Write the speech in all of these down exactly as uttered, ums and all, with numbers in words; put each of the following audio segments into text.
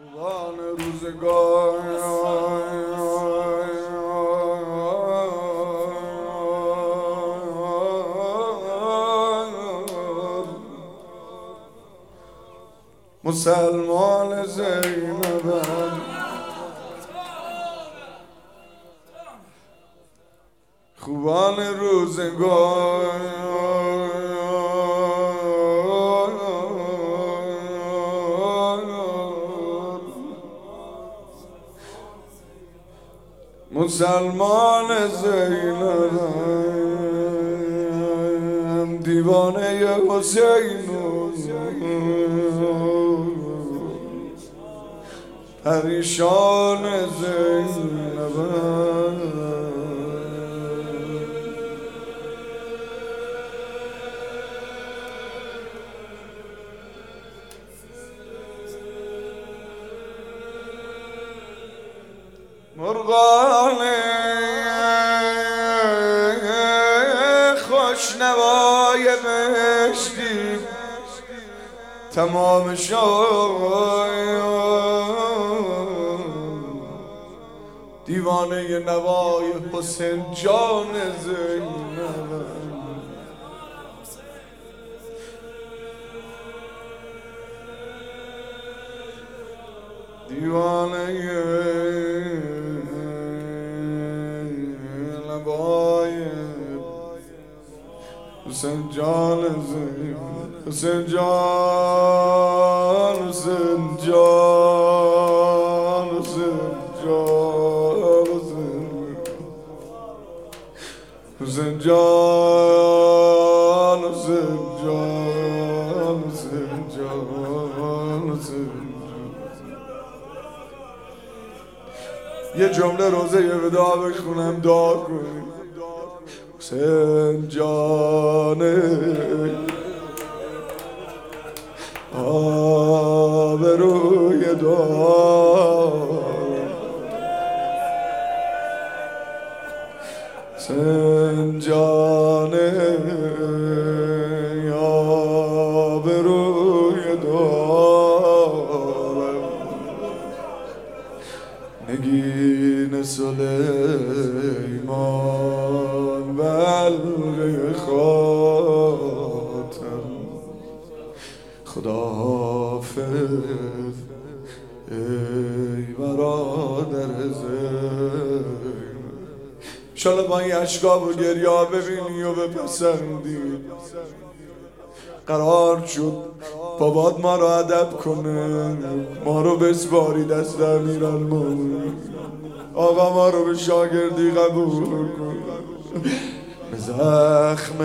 خوبان روزگار مسلمان زینبم، خوبان روزگار مسلمان زینبم، دیوانه حسین پریشان زینبم. مرغان خوشنوای بهشتی تمام شد، دیوانه نوای حسین جان زینب. دیوانه نوای حسین جان زینب، حسین جان، حسین جان، حسین جان، حسین جان، حسین جان، حسین جان، حسین. یه جمله روزه یه وداع بخونم دعا کنیم. حسین جانه آبروی دار، حسین جانه آبروی دار، نگین سلیمان بلغ خاتم، خداحافظ ای برادر زین. انشالله با این اشکاب و گریا ببینی و بپسندی. قرار شد بابات ما رو ادب کنه، ما رو بسپاری دست امیرالمومنین، آقا ما رو به شاگردی قبول کن. زخم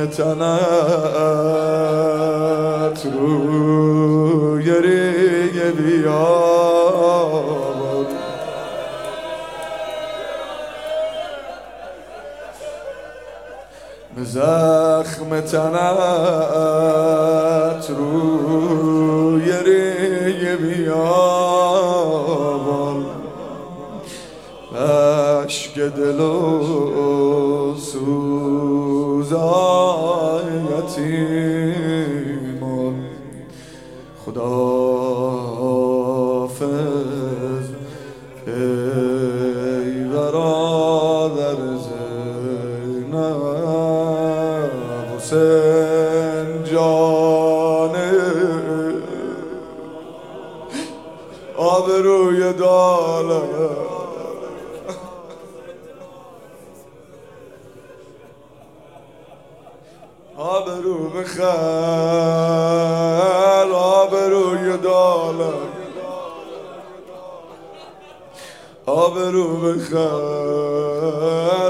تنت روی ریگ بیاد، زخم تنت روی ریگ بیاد، اشک دل و سوزای یتیمان، خداحافظ ای برادر زینب. حسین جانه آبروی داله، آبرو بخل، آبروی داله، آبرو بخل،